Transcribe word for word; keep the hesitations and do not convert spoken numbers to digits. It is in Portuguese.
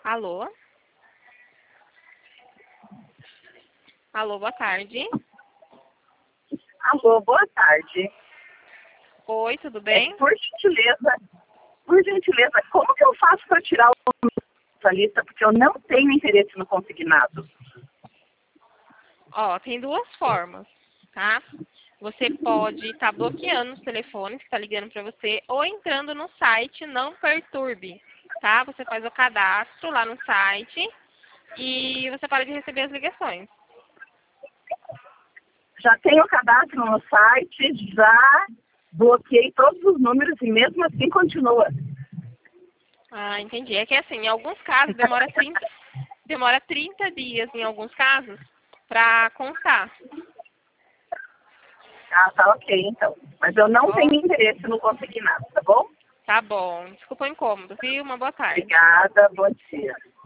Alô? Alô, boa tarde. Alô, boa tarde. Oi, tudo É, bem? por gentileza, por gentileza, como que eu faço para tirar o nome da lista? Porque eu não tenho interesse no consignado. Ó, tem duas formas, tá? Você pode estar bloqueando os telefones que está ligando para você ou entrando no site Não Perturbe, tá? Você faz o cadastro lá no site e você para de receber as ligações. Já tenho cadastro no site, já bloqueei todos os números e mesmo assim continua. Ah, entendi. É que assim, em alguns casos demora trinta, demora trinta dias, em alguns casos, para constar. Ah, tá ok, então. Mas eu Tá não bom? tenho interesse no consignado, tá bom? Tá bom. Desculpa o incômodo, viu? Uma boa tarde. Obrigada, bom dia.